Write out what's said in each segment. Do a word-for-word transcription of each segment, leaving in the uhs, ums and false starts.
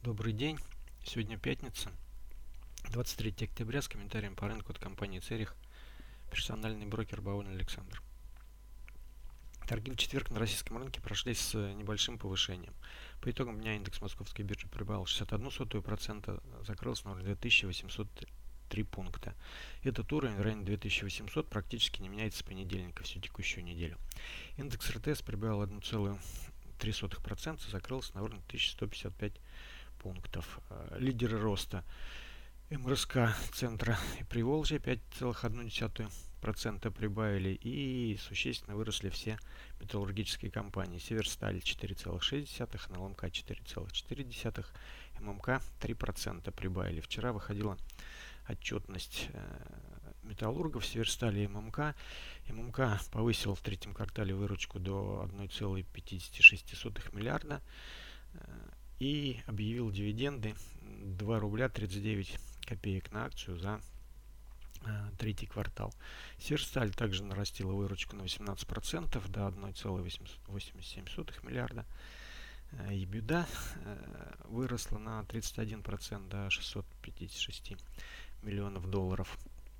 Добрый день. Сегодня пятница, двадцать третье октября, с комментарием по рынку от компании Церих, персональный брокер Баун Александр. Торги в четверг на российском рынке прошли с небольшим повышением. По итогам дня индекс московской биржи прибавил шестьдесят одну сотую процента, закрылся на уровне две тысячи восемьсот три пункта. Этот уровень в районе две тысячи восемьсот практически не меняется с понедельника всю текущую неделю. Индекс эр тэ эс прибавил одна целая три сотых процента, закрылся на уровне тысяча сто пятьдесят пять пунктов. Лидеры роста: эм эр эс ка Центра и Приволжья пять целых одна десятая процента прибавили, и существенно выросли все металлургические компании. Северсталь четыре целых шесть десятых, эн эл эм ка четыре целых четыре десятых, эм эм ка три процента прибавили. Вчера выходила отчетность металлургов Северстали и эм эм ка. эм эм ка повысил в третьем квартале выручку до одна целая пятьдесят шесть сотых миллиарда и объявил дивиденды два рубля тридцать девять копеек на акцию за э, третий квартал. Северсталь также нарастила выручку на восемнадцать процентов до одна целая восемьдесят семь сотых миллиарда. Э, EBITDA э, выросла на тридцать один процент до шестисот пятидесяти шести миллионов долларов.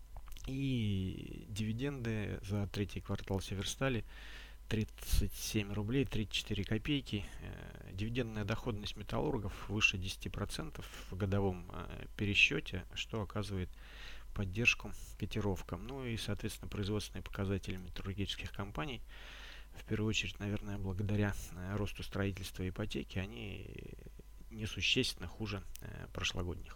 И дивиденды за третий квартал Северстали тридцать семь рублей тридцать четыре копейки. Дивидендная доходность металлургов выше десяти процентов в годовом пересчете, что оказывает поддержку котировкам. Ну и, соответственно, производственные показатели металлургических компаний, в первую очередь, наверное, благодаря росту строительства и ипотеки, они несущественно хуже прошлогодних.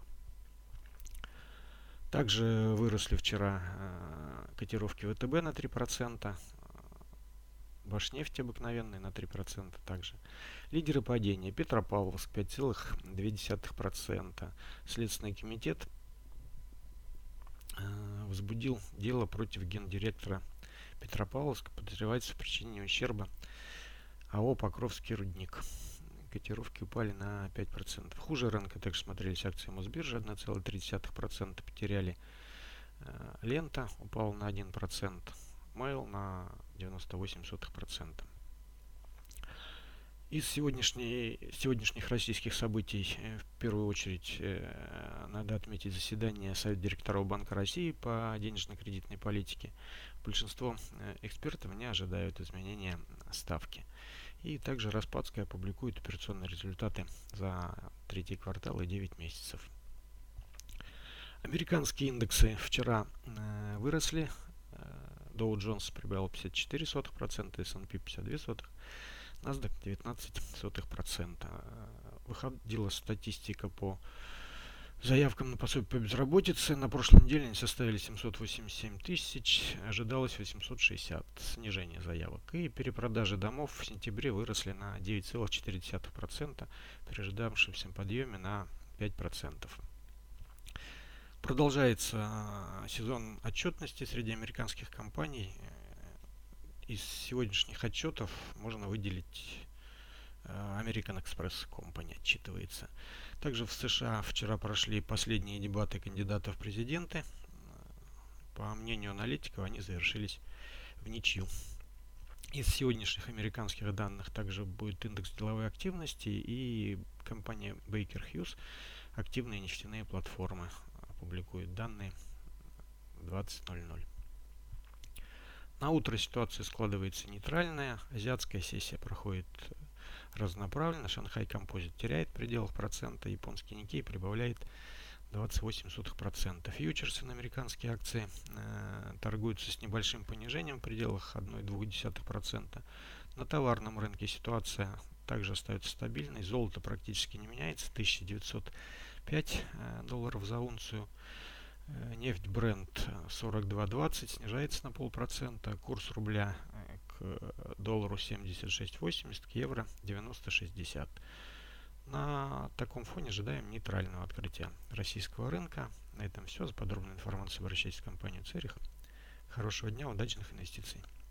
Также выросли вчера котировки вэ тэ бэ на три процента. Башнефть обыкновенная на три процента также. Лидеры падения: Петропавловск пять целых две десятых процента. Следственный комитет э, возбудил дело против гендиректора Петропавловска, подозревается в причинении ущерба а о «Покровский рудник». Котировки упали на пять процентов. Хуже рынка также смотрелись акции Мосбиржи, одна целая три десятых процента потеряли. Э, Лента упала на один процент. Mail на девяносто восемь сотых процента. Из сегодняшних российских событий в первую очередь э, надо отметить заседание Совета директоров Банка России по денежно-кредитной политике. Большинство э, экспертов не ожидают изменения ставки. И также Распадская опубликует операционные результаты за третий квартал и девять месяцев. Американские индексы вчера э, выросли. Dow Jones прибавил пятьдесят четыре сотых процента, эс энд пи пятьдесят два сотых, NASDAQ девятнадцать сотых процента. Выходила статистика по заявкам на пособие по безработице. На прошлой неделе они составили семьсот восемьдесят семь тысяч, ожидалось восемьсот шестьдесят, снижение заявок. И перепродажи домов в сентябре выросли на девять целых четыре десятых процента при ожидавшемся подъеме на пять процентов. Продолжается сезон отчетности среди американских компаний. Из сегодняшних отчетов можно выделить American Express Company, отчитывается. Также в США вчера прошли последние дебаты кандидатов в президенты. По мнению аналитиков, они завершились в ничью. Из сегодняшних американских данных также будет индекс деловой активности и компания Baker Hughes, активные нефтяные платформы, публикует данные в двадцать ноль ноль. На утро ситуация складывается нейтральная. Азиатская сессия проходит разнонаправленно. Шанхай Композит теряет в пределах процента. Японский Никей прибавляет двадцать восемь сотых процента. Фьючерсы на американские акции э, торгуются с небольшим понижением в пределах одна целая две десятых процента. На товарном рынке ситуация также остается стабильной. Золото практически не меняется. тысяча девятьсот пять долларов за унцию. Нефть Brent сорок два двадцать, снижается на полпроцента. Курс рубля к доллару семьдесят шесть восемьдесят, к евро девяносто шестьдесят. На таком фоне ожидаем нейтрального открытия российского рынка. На этом все. За подробной информацией обращайтесь в компанию Церих. Хорошего дня, удачных инвестиций.